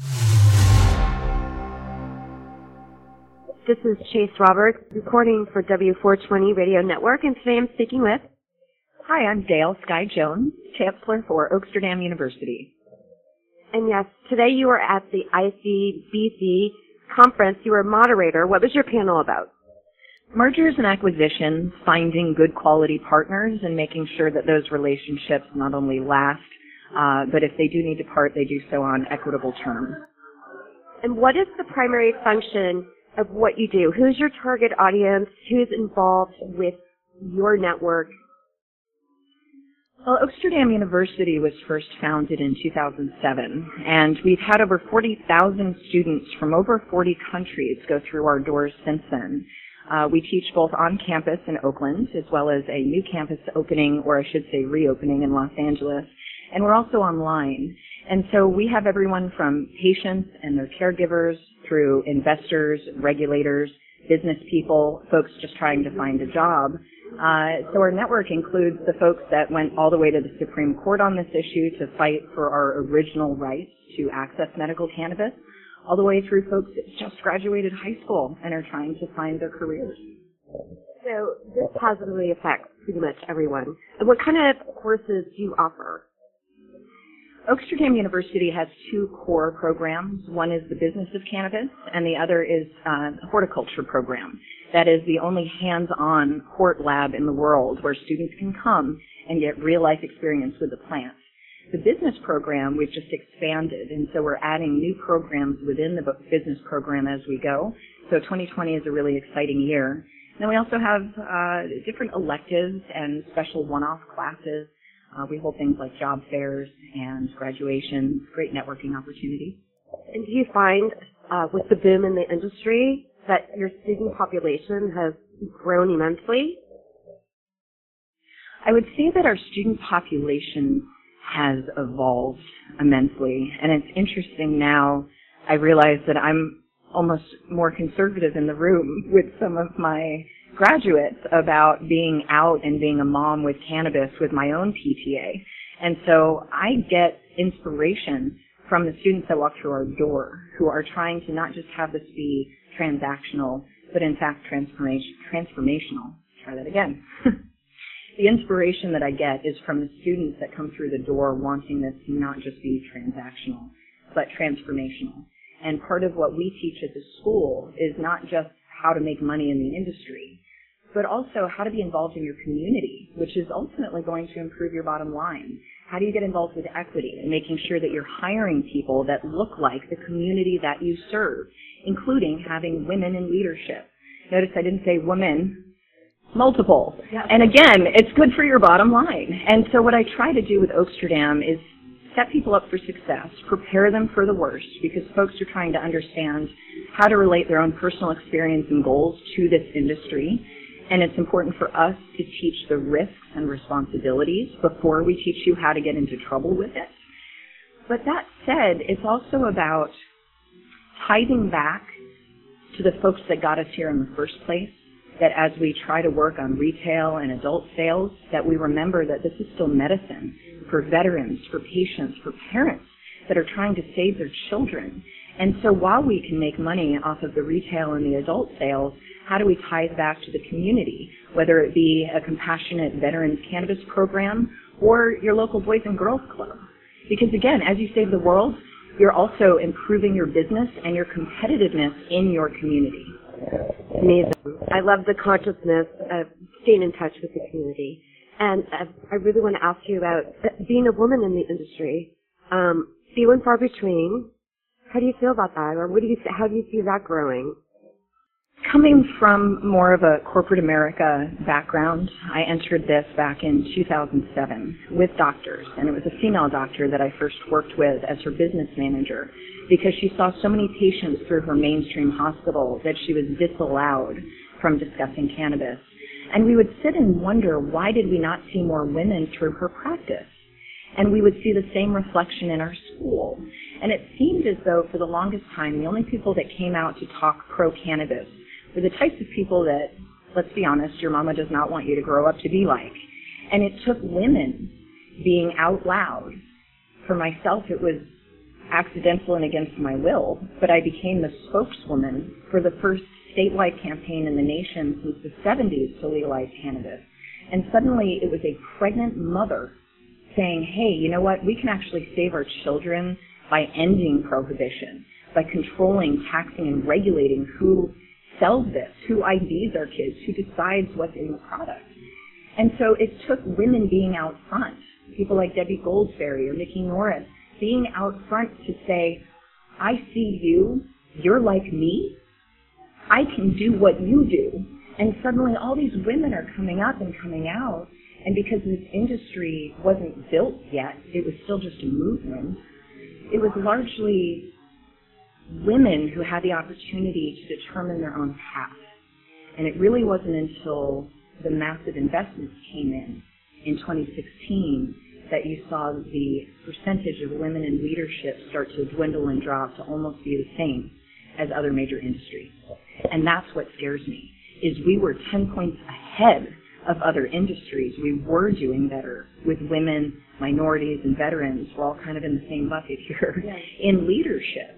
This is Chase Roberts, reporting for W420 Radio Network, and today I'm speaking with... Hi, I'm Dale Sky Jones, Chancellor for Oaksterdam University. And yes, today you were at the ICBC conference. You were a moderator. What was your panel about? Mergers and acquisitions, finding good quality partners and making sure that those relationships not only last, but if they do need to part, they do so on equitable terms. And what is the primary function of what you do? Who's your target audience? Who's involved with your network? Well, Oaksterdam University was first founded in 2007, and we've had over 40,000 students from over 40 countries go through our doors since then. We teach both on campus in Oakland, as well as a new campus opening, or I should say reopening, in Los Angeles, and we're also online. And so we have everyone from patients and their caregivers through investors, regulators, business people, folks just trying to find a job. So our network includes the folks that went all the way to the Supreme Court on this issue to fight for our original rights to access medical cannabis, all the way through folks that just graduated high school and are trying to find their careers. So this positively affects pretty much everyone. And what kind of courses do you offer? Oaksterdam University has two core programs. One is the business of cannabis, and the other is a horticulture program. That is the only hands-on hort lab in the world where students can come and get real-life experience with the plants. The business program, we've just expanded, and so we're adding new programs within the business program as we go. So 2020 is a really exciting year. And then we also have different electives and special one-off classes. We hold things like job fairs and graduations, great networking opportunities. And do you find with the boom in the industry that your student population has grown immensely? I would say that our student population has evolved immensely. And it's interesting now, I realize that I'm almost more conservative in the room with some of my graduates about being out and being a mom with cannabis with my own PTA. And so I get inspiration from the students that walk through our door who are trying to not just have this be transactional, but in fact transformational. Try that again. The inspiration that I get is from the students that come through the door wanting this to not just be transactional, but transformational. And part of what we teach at the school is not just how to make money in the industry, but also how to be involved in your community, which is ultimately going to improve your bottom line. How do you get involved with equity and making sure that you're hiring people that look like the community that you serve, including having women in leadership? Notice I didn't say women, multiple. Yeah. And again, it's good for your bottom line. And so what I try to do with Oaksterdam is set people up for success, prepare them for the worst, because folks are trying to understand how to relate their own personal experience and goals to this industry. And it's important for us to teach the risks and responsibilities before we teach you how to get into trouble with it. But that said, it's also about tithing back to the folks that got us here in the first place, that as we try to work on retail and adult sales, that we remember that this is still medicine for veterans, for patients, for parents that are trying to save their children. And so while we can make money off of the retail and the adult sales, how do we tithe back to the community, whether it be a compassionate veterans cannabis program or your local Boys and Girls Club? Because again, as you save the world, you're also improving your business and your competitiveness in your community. Amazing. I love the consciousness of staying in touch with the community. And I really want to ask you about being a woman in the industry. Few and far between. How do you feel about that? Or how do you see that growing? Coming from more of a corporate America background, I entered this back in 2007 with doctors, and it was a female doctor that I first worked with as her business manager because she saw so many patients through her mainstream hospital that she was disallowed from discussing cannabis. And we would sit and wonder, why did we not see more women through her practice? And we would see the same reflection in our school. And it seemed as though for the longest time, the only people that came out to talk pro-cannabis were the types of people that, let's be honest, your mama does not want you to grow up to be like. And it took women being out loud. For myself, it was accidental and against my will, but I became the spokeswoman for the first statewide campaign in the nation since the 70s to legalize cannabis. And suddenly it was a pregnant mother saying, hey, you know what, we can actually save our children by ending prohibition, by controlling, taxing, and regulating who sells this, who IDs our kids, who decides what's in the product. And so it took women being out front, people like Debbie Goldsberry or Nikki Norris, being out front to say, I see you, you're like me, I can do what you do. And suddenly all these women are coming up and coming out, and because this industry wasn't built yet, it was still just a movement, it was largely women who had the opportunity to determine their own path. And it really wasn't until the massive investments came in 2016, that you saw the percentage of women in leadership start to dwindle and drop to almost be the same as other major industries. And that's what scares me, is we were 10 points ahead of other industries. We were doing better with women, minorities, and veterans. We're all kind of in the same bucket here in leadership.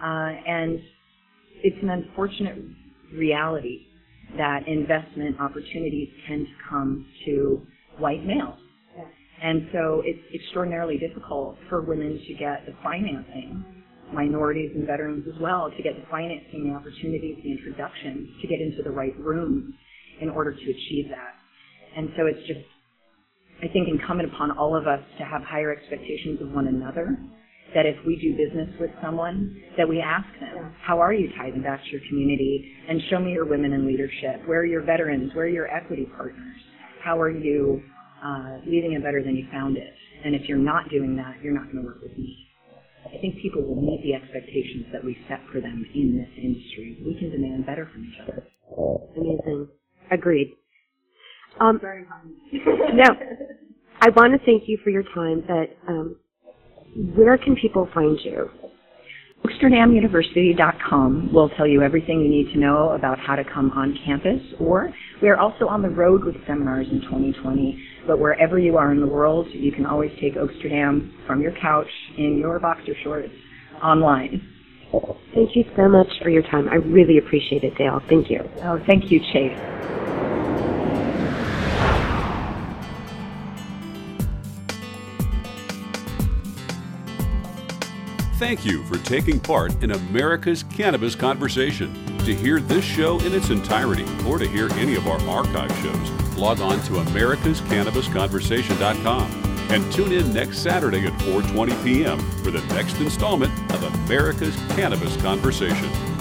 And it's an unfortunate reality that investment opportunities tend to come to white males. And so it's extraordinarily difficult for women to get the financing, minorities and veterans as well, to get the financing, the opportunities, the introductions, to get into the right rooms in order to achieve that. And so it's just, I think, incumbent upon all of us to have higher expectations of one another, that if we do business with someone, that we ask them, how are you tithing back to your community? And show me your women in leadership. Where are your veterans? Where are your equity partners? How are you leaving it better than you found it? And if you're not doing that, you're not going to work with me. I think people will meet the expectations that we set for them in this industry. We can demand better from each other. Amazing. Agreed. Now, I want to thank you for your time, but where can people find you? OaksterdamUniversity.com will tell you everything you need to know about how to come on campus, or we are also on the road with seminars in 2020, but wherever you are in the world, you can always take Oaksterdam from your couch in your boxer shorts online. Thank you so much for your time. I really appreciate it, Dale. Thank you. Oh, thank you, Chase. Thank you for taking part in America's Cannabis Conversation. To hear this show in its entirety or to hear any of our archive shows, log on to americascannabisconversation.com and tune in next Saturday at 4:20 p.m. for the next installment of America's Cannabis Conversation.